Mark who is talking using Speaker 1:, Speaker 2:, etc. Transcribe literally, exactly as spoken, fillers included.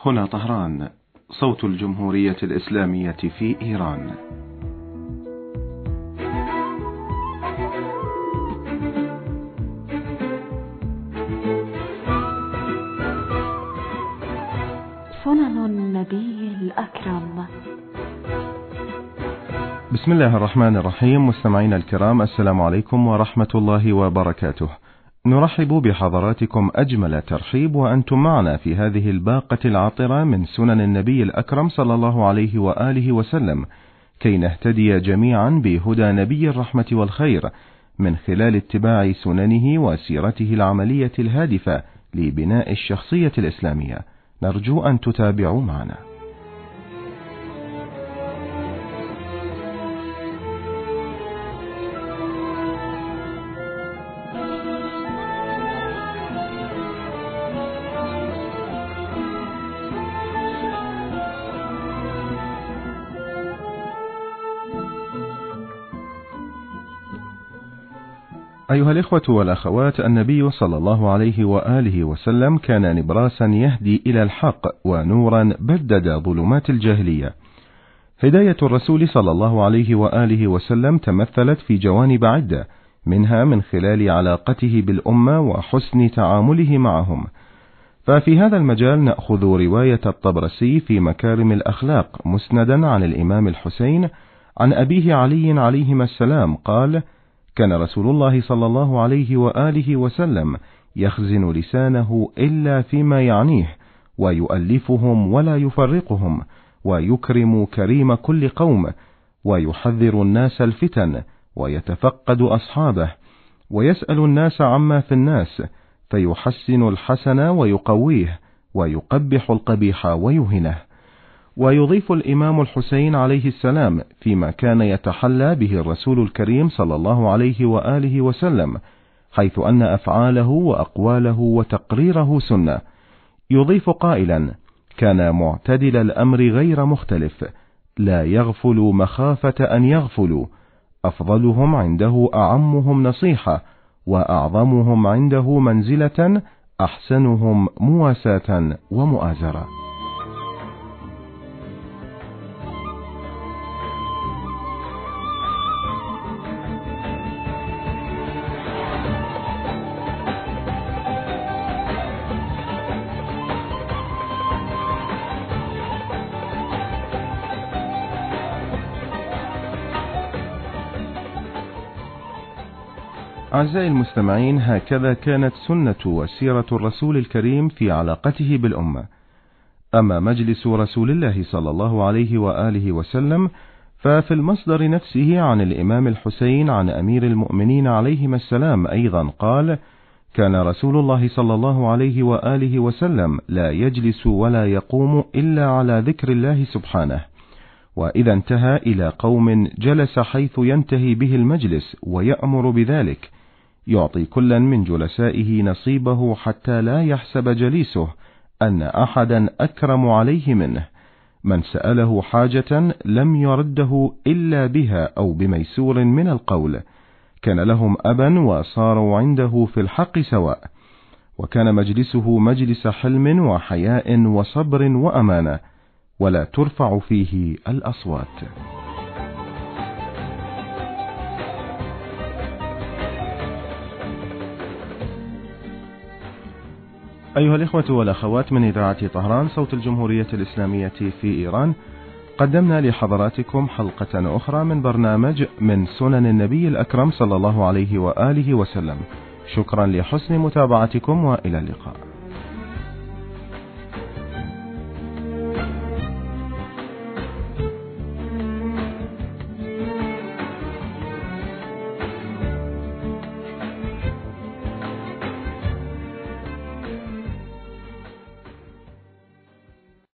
Speaker 1: هنا طهران، صوت الجمهورية الإسلامية في إيران.
Speaker 2: سنن النبي الأكرم.
Speaker 1: بسم الله الرحمن الرحيم. مستمعينا الكرام، السلام عليكم ورحمة الله وبركاته. نرحب بحضراتكم أجمل ترحيب وأنتم معنا في هذه الباقة العطرة من سنن النبي الأكرم صلى الله عليه وآله وسلم، كي نهتدي جميعا بهدى نبي الرحمة والخير من خلال اتباع سننه وسيرته العملية الهادفة لبناء الشخصية الإسلامية. نرجو أن تتابعوا معنا. أيها الإخوة والأخوات، النبي صلى الله عليه وآله وسلم كان نبراسا يهدي إلى الحق ونورا بدد ظلمات الجاهلية. هداية الرسول صلى الله عليه وآله وسلم تمثلت في جوانب عدة، منها من خلال علاقته بالأمة وحسن تعامله معهم. ففي هذا المجال نأخذ رواية الطبرسي في مكارم الأخلاق مسندا عن الإمام الحسين عن أبيه علي عليهما السلام قال: كان رسول الله صلى الله عليه وآله وسلم يخزن لسانه إلا فيما يعنيه، ويؤلفهم ولا يفرقهم، ويكرم كريم كل قوم، ويحذر الناس الفتن، ويتفقد أصحابه، ويسأل الناس عما في الناس، فيحسن الحسن ويقويه، ويقبح القبيح ويهنه. ويضيف الإمام الحسين عليه السلام فيما كان يتحلى به الرسول الكريم صلى الله عليه وآله وسلم، حيث أن أفعاله وأقواله وتقريره سنة. يضيف قائلا: كان معتدل الأمر غير مختلف، لا يغفل مخافة أن يغفلوا، أفضلهم عنده أعمهم نصيحة، وأعظمهم عنده منزلة أحسنهم مواساة ومؤازرة. أعزائي المستمعين، هكذا كانت سنة وسيرة الرسول الكريم في علاقته بالأمة. أما مجلس رسول الله صلى الله عليه وآله وسلم ففي المصدر نفسه عن الإمام الحسين عن أمير المؤمنين عليهما السلام أيضا قال: كان رسول الله صلى الله عليه وآله وسلم لا يجلس ولا يقوم إلا على ذكر الله سبحانه، وإذا انتهى إلى قوم جلس حيث ينتهي به المجلس ويأمر بذلك، يعطي كلا من جلسائه نصيبه حتى لا يحسب جليسه أن أحدا أكرم عليه منه. من سأله حاجة لم يرده إلا بها أو بميسور من القول. كان لهم أبا وصاروا عنده في الحق سواء. وكان مجلسه مجلس حلم وحياء وصبر وأمانة، ولا ترفع فيه الأصوات. أيها الإخوة والأخوات، من إذاعة طهران صوت الجمهورية الإسلامية في إيران، قدمنا لحضراتكم حلقة أخرى من برنامج من سنن النبي الأكرم صلى الله عليه وآله وسلم. شكرا لحسن متابعتكم، وإلى اللقاء.